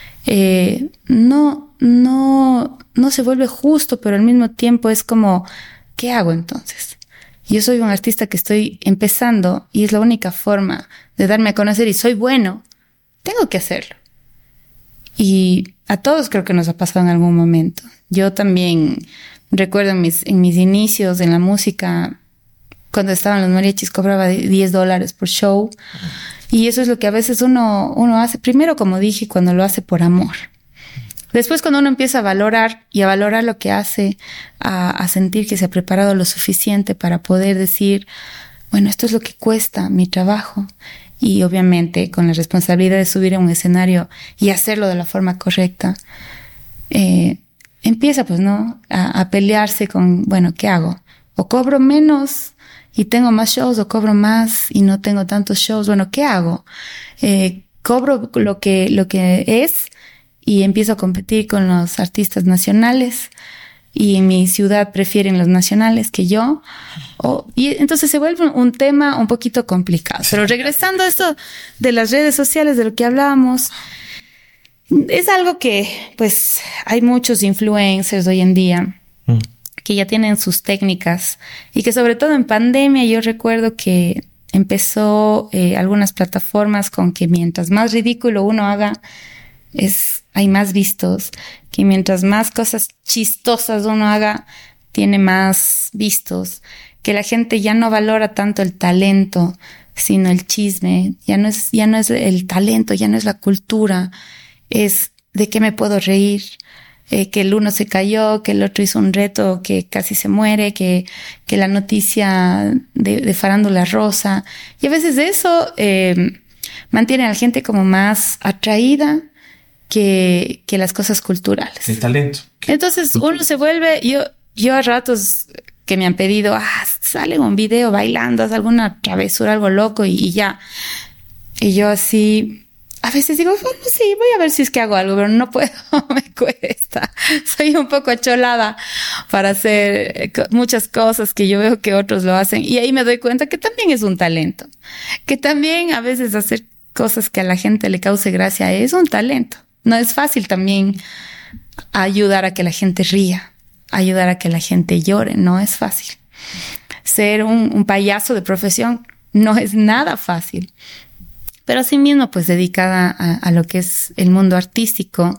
B: no se vuelve justo, pero al mismo tiempo es como, ¿qué hago entonces? Yo soy un artista que estoy empezando y es la única forma de darme a conocer y soy bueno. Tengo que hacerlo. Y a todos creo que nos ha pasado en algún momento. Yo también recuerdo en mis inicios en la música, cuando estaban los mariachis, cobraba $10 por show. Y eso es lo que a veces uno hace. Primero, como dije, cuando lo hace por amor. Después, cuando uno empieza a valorar lo que hace, a sentir que se ha preparado lo suficiente para poder decir, bueno, esto es lo que cuesta mi trabajo. Y obviamente con la responsabilidad de subir a un escenario y hacerlo de la forma correcta, empieza pues, ¿no? A pelearse con, bueno, ¿qué hago? O cobro menos y tengo más shows, o cobro más y no tengo tantos shows. Bueno, ¿qué hago? Cobro lo que es, y empiezo a competir con los artistas nacionales, y en mi ciudad prefieren los nacionales que yo. Y entonces se vuelve un tema un poquito complicado. Pero regresando a esto de las redes sociales, de lo que hablábamos, es algo que pues hay muchos influencers hoy en día que ya tienen sus técnicas, y que sobre todo en pandemia yo recuerdo que empezó algunas plataformas con que mientras más ridículo uno haga, hay más vistos, que mientras más cosas chistosas uno haga, tiene más vistos, que la gente ya no valora tanto el talento, sino el chisme. Ya no es el talento, ya no es la cultura, es de qué me puedo reír, que el uno se cayó, que el otro hizo un reto, que casi se muere, que la noticia de farándula rosa. Y a veces eso mantiene a la gente como más atraída que las cosas culturales.
A: El talento.
B: Entonces uno se vuelve, yo a ratos que me han pedido, sale un video bailando, haz alguna travesura, algo loco y ya. Y yo así, a veces digo, bueno, sí, voy a ver si es que hago algo, pero no puedo, me cuesta. Soy un poco acholada para hacer muchas cosas que yo veo que otros lo hacen. Y ahí me doy cuenta que también es un talento. Que también a veces hacer cosas que a la gente le cause gracia es un talento. No es fácil también ayudar a que la gente ría, ayudar a que la gente llore, no es fácil. Ser un payaso de profesión no es nada fácil. Pero asimismo, pues dedicada a lo que es el mundo artístico,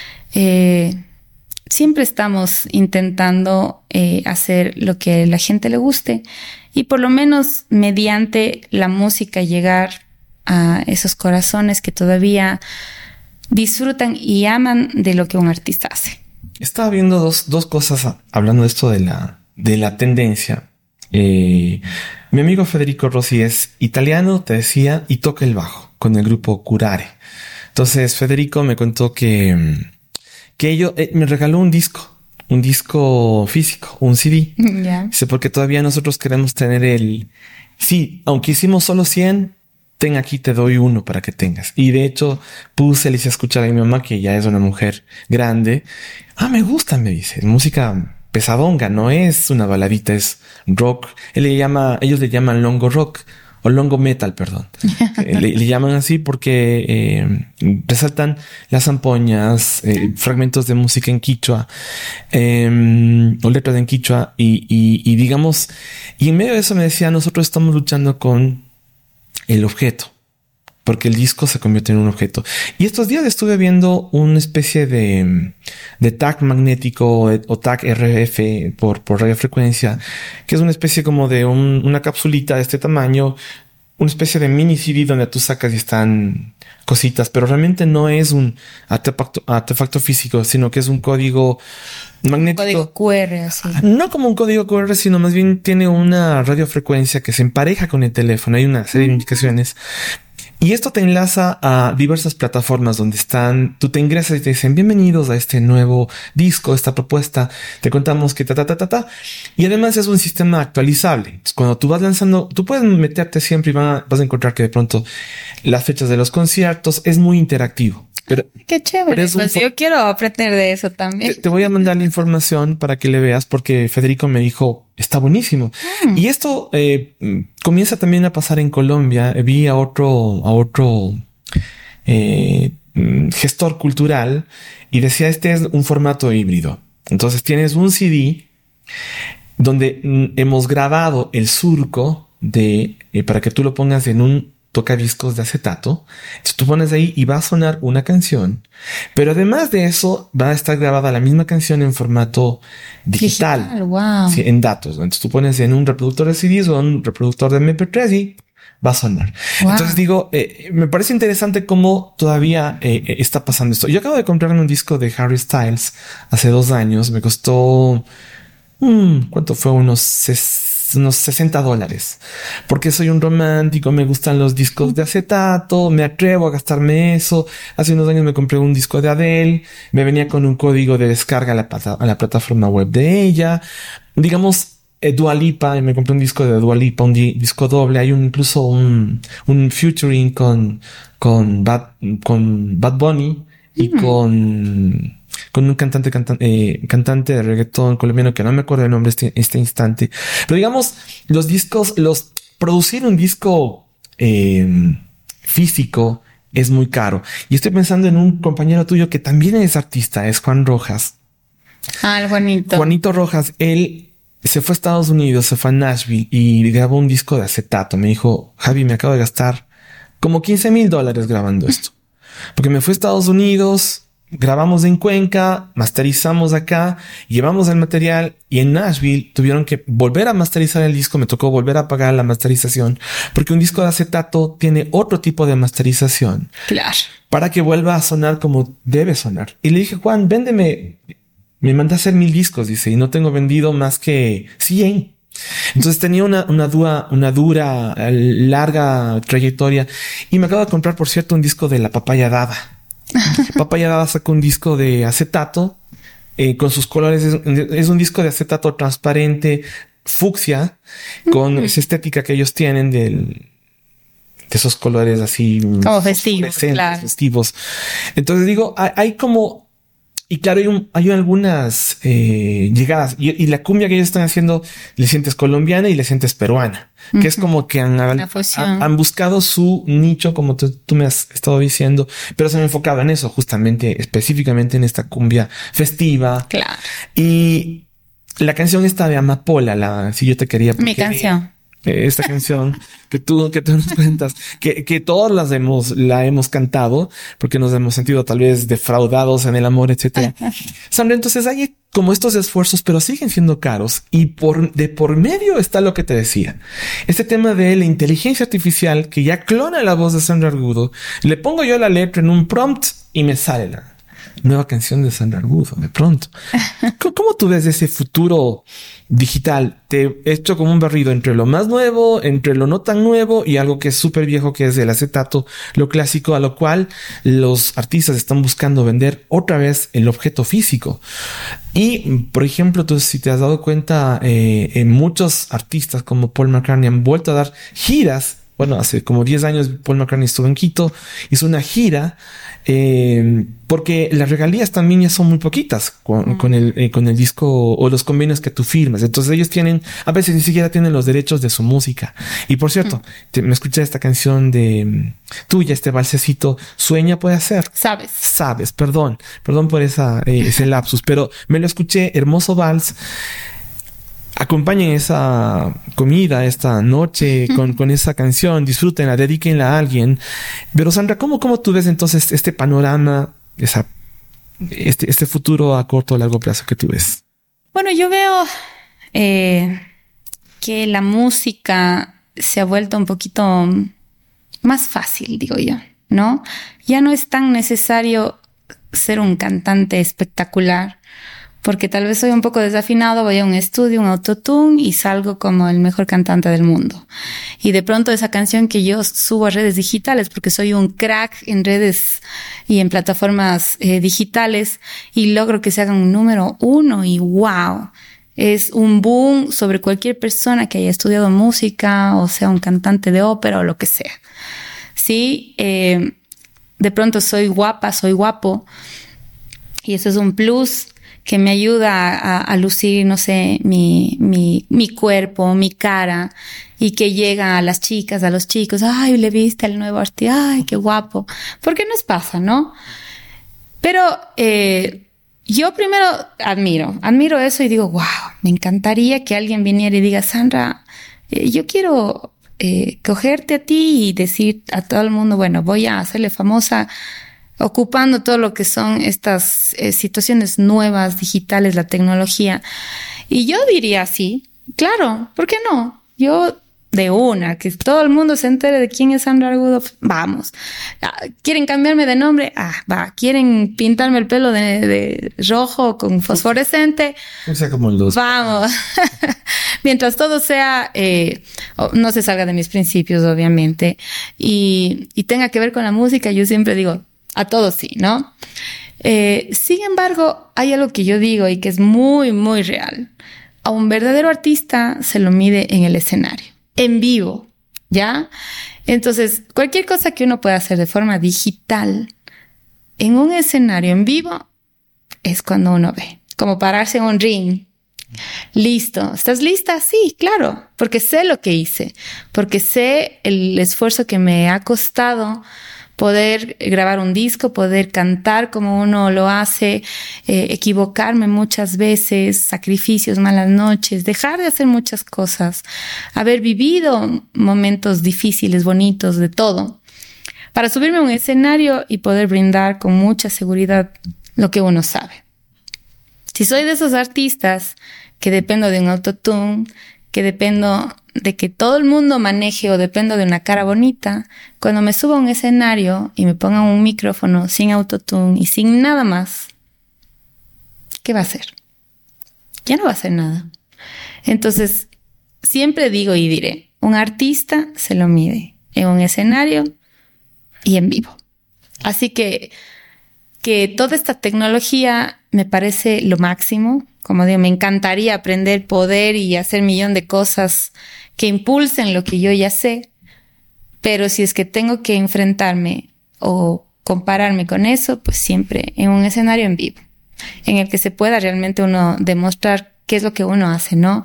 B: siempre estamos intentando hacer lo que a la gente le guste, y por lo menos mediante la música llegar a esos corazones que todavía disfrutan y aman de lo que un artista hace.
A: Estaba viendo dos cosas hablando de esto de la tendencia. Mi amigo Federico Rossi es italiano, te decía, y toca el bajo con el grupo Curare. Entonces Federico me contó que ellos me regaló un disco físico, un CD.
B: Yeah.
A: Dice, porque todavía nosotros queremos tener sí, aunque hicimos solo 100, ten aquí, te doy uno para que tengas. Y de hecho le hice escuchar a mi mamá, que ya es una mujer grande. Me gusta, me dice, música pesadonga, no es una baladita, es rock. Ellos le llaman longo rock o longo metal, perdón. le llaman así porque resaltan las zampoñas, fragmentos de música en quichua, o letras en quichua, y digamos, y en medio de eso me decía, nosotros estamos luchando con el objeto. porque el disco se convierte en un objeto. Y estos días estuve viendo una especie de tag magnético o tag RF por radiofrecuencia, que es una especie como de una capsulita de este tamaño, una especie de mini CD donde tú sacas y están cositas, pero realmente no es un artefacto físico, sino que es un código magnético.
B: Un código QR, así.
A: No como un código QR, sino más bien tiene una radiofrecuencia que se empareja con el teléfono. Hay una serie de indicaciones. Y esto te enlaza a diversas plataformas donde tú te ingresas y te dicen bienvenidos a este nuevo disco, esta propuesta. Te contamos que Y además es un sistema actualizable. Entonces, cuando tú vas lanzando, tú puedes meterte siempre y vas a encontrar que de pronto las fechas de los conciertos es muy interactivo. Pero,
B: qué chévere. Pues yo quiero aprender de eso también.
A: Te voy a mandar la información para que le veas porque Federico me dijo, está buenísimo. Y esto comienza también a pasar en Colombia. Vi a otro gestor cultural y decía, este es un formato híbrido. Entonces tienes un CD donde hemos grabado el surco para que tú lo pongas en un tocadiscos de acetato. Entonces tú pones ahí y va a sonar una canción, pero además de eso va a estar grabada la misma canción en formato digital.
B: Wow.
A: Sí, en datos. Entonces tú pones en un reproductor de CDs o un reproductor de MP3 y va a sonar. Wow. Entonces digo, me parece interesante cómo todavía está pasando esto. Yo acabo de comprarme un disco de Harry Styles hace 2 años. Me costó ¿cuánto fue? Unos $60, porque soy un romántico, me gustan los discos de acetato, me atrevo a gastarme eso. Hace unos años me compré un disco de Adele, me venía con un código de descarga a la plataforma web de ella. Digamos, Dua Lipa, y me compré un disco de Dua Lipa, un disco doble. Hay incluso un featuring con Bad Bunny y con un cantante de reggaetón colombiano que no me acuerdo el nombre este instante. Pero digamos, producir un disco físico es muy caro. Y estoy pensando en un compañero tuyo que también es artista, es Juan Rojas.
B: Ah, el Juanito.
A: Juanito Rojas, él se fue a Estados Unidos, se fue a Nashville y grabó un disco de acetato. Me dijo, Javi, me acabo de gastar como $15,000 grabando esto. Porque me fui a Estados Unidos, grabamos en Cuenca, masterizamos acá, llevamos el material y en Nashville tuvieron que volver a masterizar el disco. Me tocó volver a pagar la masterización porque un disco de acetato tiene otro tipo de masterización.
B: Claro.
A: Para que vuelva a sonar como debe sonar. Y le dije, Juan, véndeme. Me mandé a hacer 1,000 discos, dice, y no tengo vendido más que 100. Entonces tenía una dura, larga trayectoria. Y me acabo de comprar, por cierto, un disco de la Papaya Dada. Papaya Dada sacó un disco de acetato con sus colores. Es un disco de acetato transparente, fucsia, con esa estética que ellos tienen de esos colores así
B: como festivos, claro.
A: Festivos. Entonces digo, hay como... Y claro, hay algunas llegadas. Y la cumbia que ellos están haciendo, le sientes colombiana y le sientes peruana. Que es como que han buscado su nicho, como tú me has estado diciendo. Pero se han enfocado en eso, justamente, específicamente en esta cumbia festiva.
B: Claro.
A: Y la canción esta de Amapola, si yo te quería...
B: Mi canción.
A: Esta canción que tú nos cuentas, que todos la hemos cantado porque nos hemos sentido tal vez defraudados en el amor, etcétera. Sandra, entonces hay como estos esfuerzos, pero siguen siendo caros y de por medio está lo que te decía. Este tema de la inteligencia artificial que ya clona la voz de Sandra Argudo. Le pongo yo la letra en un prompt y me sale la nueva canción de Sandra Argudo de pronto. ¿Cómo tú ves ese futuro digital? Te he hecho como un barrido entre lo más nuevo, entre lo no tan nuevo y algo que es súper viejo, que es el acetato, lo clásico, a lo cual los artistas están buscando vender otra vez el objeto físico. Y, por ejemplo, tú, si te has dado cuenta, muchos artistas como Paul McCartney han vuelto a dar giras. Bueno, hace como 10 años Paul McCartney estuvo en Quito, hizo una gira, porque las regalías también ya son muy poquitas con el disco o los convenios que tú firmas. Entonces ellos a veces ni siquiera tienen los derechos de su música. Y por cierto, me escuché esta canción de tuya, este valsecito, Sueña puede hacer. Sabes, perdón por ese lapsus, pero me lo escuché, hermoso vals. acompañen esa comida, esta noche con esa canción, disfrútenla, dedíquenla a alguien. Pero Sandra, ¿cómo tú ves entonces este panorama, este futuro a corto o largo plazo que tú ves?
B: Bueno, yo veo que la música se ha vuelto un poquito más fácil, digo yo, ¿no? Ya no es tan necesario ser un cantante espectacular, porque tal vez soy un poco desafinado, voy a un estudio, un autotune y salgo como el mejor cantante del mundo. Y de pronto esa canción que yo subo a redes digitales, porque soy un crack en redes y en plataformas digitales, y logro que se haga un número 1 y wow, es un boom sobre cualquier persona que haya estudiado música o sea un cantante de ópera o lo que sea. Sí, de pronto soy guapa, soy guapo, y eso es un plus que me ayuda a lucir, no sé, mi cuerpo, mi cara, y que llega a las chicas, a los chicos, ay, le viste al nuevo artista, ay, qué guapo. Porque nos pasa, ¿no? Pero yo primero admiro eso y digo, wow, me encantaría que alguien viniera y diga, Sandra, yo quiero cogerte a ti y decir a todo el mundo, bueno, voy a hacerle famosa ocupando todo lo que son estas situaciones nuevas, digitales, la tecnología. Y yo diría sí, claro, ¿por qué no? Yo de una, que todo el mundo se entere de quién es Sandra Argudo, vamos. ¿Quieren cambiarme de nombre? Va. ¿Quieren pintarme el pelo de rojo con fosforescente?
A: O sea, como los...
B: Vamos. Mientras todo sea, no se salga de mis principios, obviamente, y tenga que ver con la música, yo siempre digo, a todos sí, ¿no? Sin embargo, hay algo que yo digo y que es muy, muy real. A un verdadero artista se lo mide en el escenario, en vivo, ¿ya? Entonces, cualquier cosa que uno pueda hacer de forma digital, en un escenario en vivo, es cuando uno ve. Como pararse en un ring. Listo. ¿Estás lista? Sí, claro. Porque sé lo que hice. Porque sé el esfuerzo que me ha costado poder grabar un disco, poder cantar como uno lo hace, equivocarme muchas veces, sacrificios, malas noches, dejar de hacer muchas cosas, haber vivido momentos difíciles, bonitos, de todo, para subirme a un escenario y poder brindar con mucha seguridad lo que uno sabe. Si soy de esos artistas que dependo de un autotune, que dependo de que todo el mundo maneje o dependo de una cara bonita, cuando me subo a un escenario y me pongan un micrófono sin autotune y sin nada más, ¿qué va a hacer? Ya no va a hacer nada. Entonces, siempre digo y diré, un artista se lo mide en un escenario y en vivo. Así que toda esta tecnología me parece lo máximo. Como digo, me encantaría aprender, poder y hacer 1,000,000 de cosas que impulsen lo que yo ya sé. Pero si es que tengo que enfrentarme o compararme con eso, pues siempre en un escenario en vivo, en el que se pueda realmente uno demostrar qué es lo que uno hace, ¿no?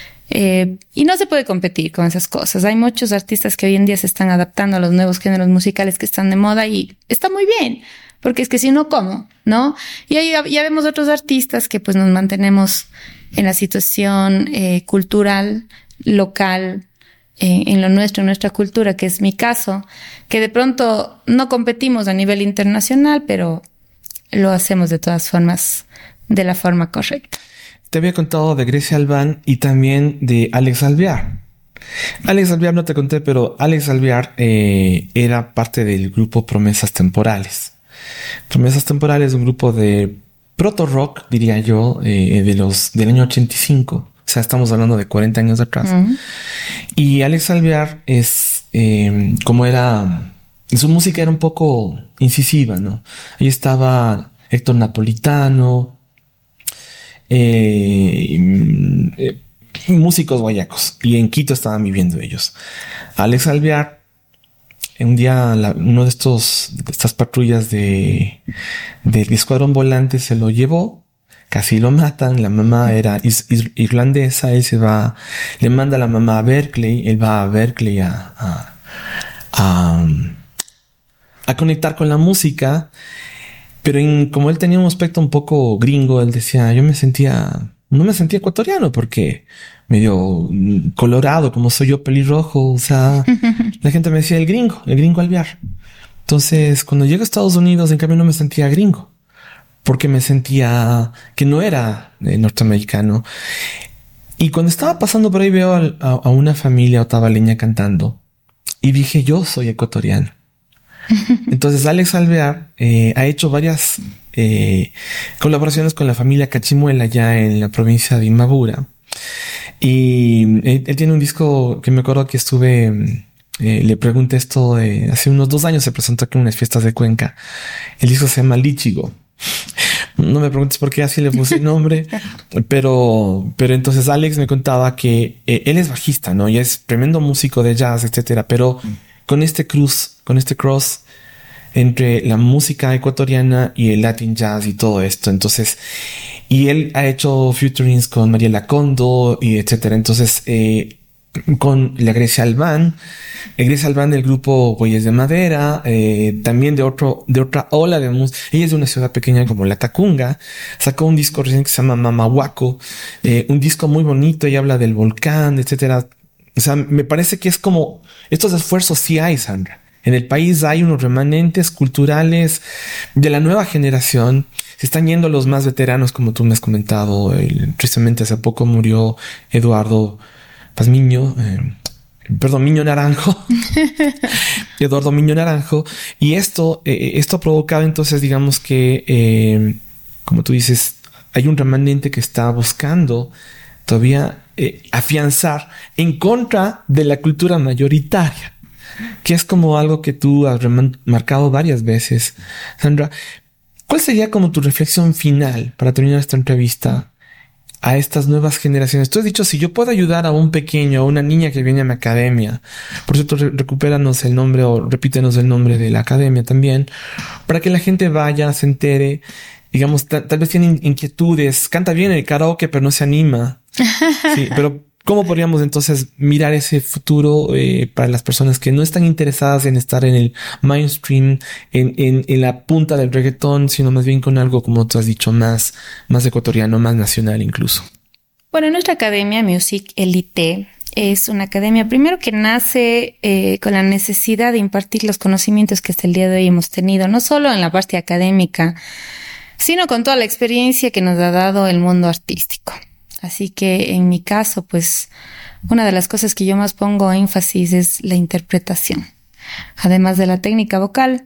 B: Y no se puede competir con esas cosas. Hay muchos artistas que hoy en día se están adaptando a los nuevos géneros musicales que están de moda y está muy bien. Porque es que si no, ¿cómo? ¿No? Y ahí ya vemos otros artistas que pues nos mantenemos en la situación cultural, local, en lo nuestro, en nuestra cultura, que es mi caso, que de pronto no competimos a nivel internacional, pero lo hacemos de todas formas, de la forma correcta.
A: Te había contado de Grecia Albán y también de Alex Alvear. Alex Alvear no te conté, pero Alex Alvear era parte del grupo Promesas Temporales. Promesas Temporales es un grupo de proto-rock, diría yo, del año 85. O sea, estamos hablando de 40 años atrás. Uh-huh. Y Alex Alvear es, como era... Su música era un poco incisiva, ¿no? Ahí estaba Héctor Napolitano, músicos guayacos. Y en Quito estaban viviendo ellos. Alex Alvear, un día uno de estas patrullas del escuadrón volante se lo llevó, casi lo matan. La mamá era irlandesa, él le manda a la mamá a Berkeley, él va a Berkeley a conectar con la música, pero como él tenía un aspecto un poco gringo, él decía, no me sentía ecuatoriano porque medio colorado, como soy yo, pelirrojo. O sea, la gente me decía el gringo alvear. Entonces, cuando llego a Estados Unidos, en cambio no me sentía gringo, porque me sentía que no era norteamericano. Y cuando estaba pasando por ahí veo a una familia otavaleña cantando y dije, yo soy ecuatoriano. Entonces Alex Alvear ha hecho varias colaboraciones con la familia Cachimuela ya en la provincia de Imbabura. Y él tiene un disco que me acuerdo que estuve... le pregunté esto hace unos 2 años, se presentó aquí en unas fiestas de Cuenca. El disco se llama Lichigo. No me preguntes por qué así le puse el nombre, pero entonces Alex me contaba que él es bajista, ¿no? Y es tremendo músico de jazz, etcétera, pero con este cross entre la música ecuatoriana y el Latin jazz y todo esto. Entonces, y él ha hecho featurings con Mariela Condo y etcétera. Entonces, con la Grecia Albán del grupo Bueyes de Madera, también de otra ola de música. Ella es de una ciudad pequeña como La Tacunga. Sacó un disco recién que se llama Mamahuaco, un disco muy bonito y habla del volcán, etcétera. O sea, me parece que es como estos esfuerzos sí hay, Sandra. En el país hay unos remanentes culturales de la nueva generación. Se están yendo los más veteranos, como tú me has comentado. Tristemente hace poco murió Eduardo Miño Naranjo. Eduardo Miño Naranjo. Y esto ha provocado entonces, digamos que, como tú dices, hay un remanente que está buscando todavía afianzar en contra de la cultura mayoritaria, que es como algo que tú has remarcado varias veces. Sandra, ¿cuál sería como tu reflexión final para terminar esta entrevista a estas nuevas generaciones? Tú has dicho, si yo puedo ayudar a un pequeño, a una niña que viene a mi academia, por cierto, recupéranos el nombre o repítenos el nombre de la academia también, para que la gente vaya, se entere, digamos, tal vez tienen inquietudes, canta bien el karaoke, pero no se anima. Sí, pero ¿cómo podríamos entonces mirar ese futuro para las personas que no están interesadas en estar en el mainstream, en la punta del reggaetón, sino más bien con algo, como tú has dicho, más ecuatoriano, más nacional incluso?
B: Bueno, nuestra academia Music Elite es una academia primero que nace con la necesidad de impartir los conocimientos que hasta el día de hoy hemos tenido, no solo en la parte académica, sino con toda la experiencia que nos ha dado el mundo artístico. Así que en mi caso, pues, una de las cosas que yo más pongo énfasis es la interpretación, además de la técnica vocal.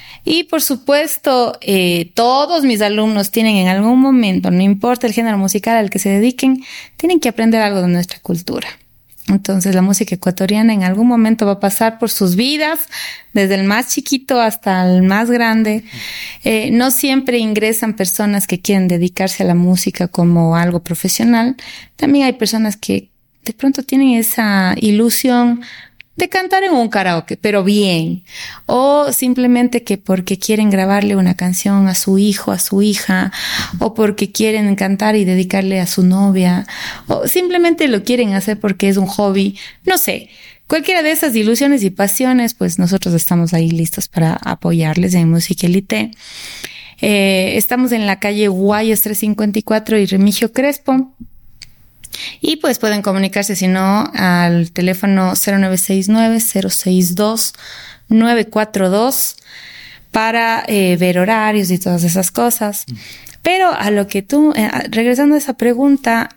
B: Y por supuesto, todos mis alumnos tienen en algún momento, no importa el género musical al que se dediquen, tienen que aprender algo de nuestra cultura. Entonces la música ecuatoriana en algún momento va a pasar por sus vidas, desde el más chiquito hasta el más grande. No siempre ingresan personas que quieren dedicarse a la música como algo profesional. También hay personas que de pronto tienen esa ilusión de cantar en un karaoke, pero bien. O simplemente que porque quieren grabarle una canción a su hijo, a su hija, o porque quieren cantar y dedicarle a su novia, o simplemente lo quieren hacer porque es un hobby. No sé, cualquiera de esas ilusiones y pasiones, pues nosotros estamos ahí listos para apoyarles en Music Elite. Estamos en la calle Guayas 354 y Remigio Crespo. Y pues pueden comunicarse, si no, al teléfono 0969-062-942 para ver horarios y todas esas cosas. Pero a lo que tú, regresando a esa pregunta,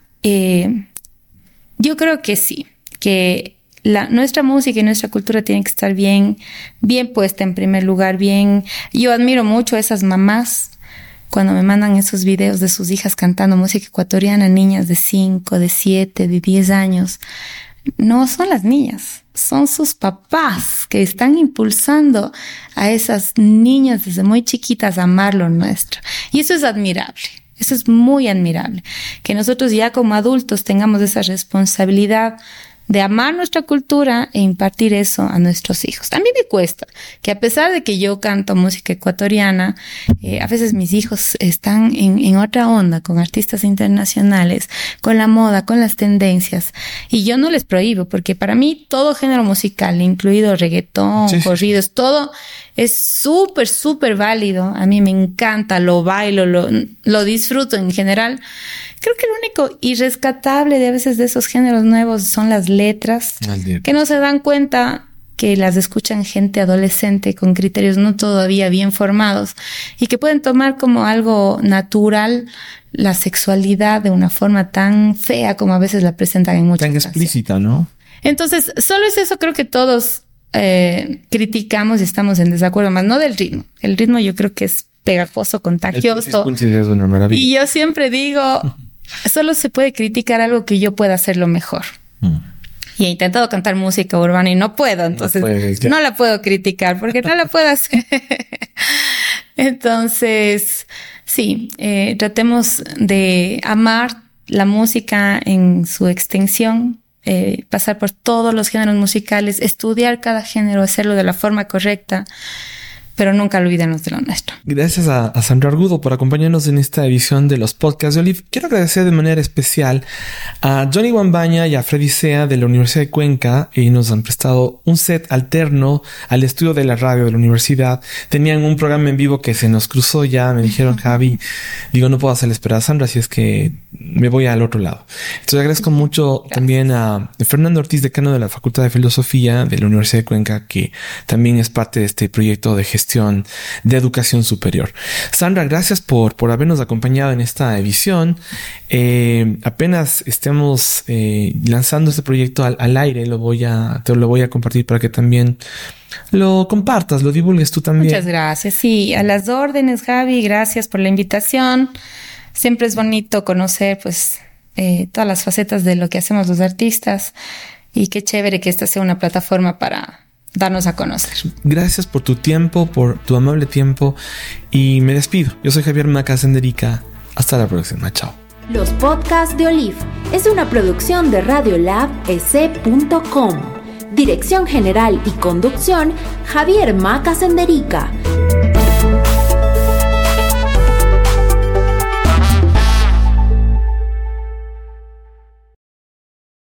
B: yo creo que sí, que nuestra música y nuestra cultura tiene que estar bien puesta en primer lugar, bien. Yo admiro mucho a esas mamás cuando me mandan esos videos de sus hijas cantando música ecuatoriana, niñas de 5, de 7, de 10 años. No son las niñas, son sus papás que están impulsando a esas niñas desde muy chiquitas a amar lo nuestro. Y eso es admirable, eso es muy admirable. Que nosotros ya como adultos tengamos esa responsabilidad de amar nuestra cultura e impartir eso a nuestros hijos. A mí me cuesta que, a pesar de que yo canto música ecuatoriana, a veces mis hijos están en otra onda, con artistas internacionales, con la moda, con las tendencias, y yo no les prohíbo, porque para mí todo género musical, incluido reggaetón, corridos, todo es súper, súper válido. A mí me encanta, lo bailo, lo disfruto en general. Creo que lo único irrescatable de a veces de esos géneros nuevos son las letras, que no se dan cuenta que las escuchan gente adolescente con criterios no todavía bien formados y que pueden tomar como algo natural la sexualidad de una forma tan fea como a veces la presentan en muchas canciones.
A: Tan explícita, ¿no?
B: Entonces, solo es eso, creo que todos criticamos y estamos en desacuerdo, más no del ritmo. El ritmo yo creo que es pegajoso, contagioso.
A: Es una maravilla.
B: Y yo siempre digo, solo se puede criticar algo que yo pueda hacerlo mejor. Y he intentado cantar música urbana y no puedo, entonces no la puedo criticar porque no la puedo hacer. Entonces, sí, tratemos de amar la música en su extensión, pasar por todos los géneros musicales, estudiar cada género, hacerlo de la forma correcta, pero nunca olvídenos de lo nuestro.
A: Gracias a Sandra Argudo por acompañarnos en esta edición de los podcasts de Olive. Quiero agradecer de manera especial a Johnny Wambaña y a Freddy Sea de la Universidad de Cuenca, y nos han prestado un set alterno al estudio de la radio de la universidad. Tenían un programa en vivo que se nos cruzó ya, me dijeron, Javi, digo, no puedo hacerle esperar a Sandra, así es que me voy al otro lado. Entonces agradezco mucho también a Fernando Ortiz, decano de la Facultad de Filosofía de la Universidad de Cuenca, que también es parte de este proyecto de gestión de educación superior. Sandra, gracias por habernos acompañado en esta edición. Apenas estemos lanzando este proyecto al aire, te lo voy a compartir para que también lo compartas, lo divulgues tú también.
B: Muchas gracias. Sí, a las órdenes, Javi. Gracias por la invitación. Siempre es bonito conocer, pues, todas las facetas de lo que hacemos los artistas, y qué chévere que esta sea una plataforma para darnos a conocer.
A: Gracias por tu tiempo, por tu amable tiempo, y me despido. Yo soy Javier Maca Senderica. Hasta la próxima. Chao.
D: Los podcasts de Olive es una producción de radiolabec.com. Dirección general y conducción, Javier Maca Senderica.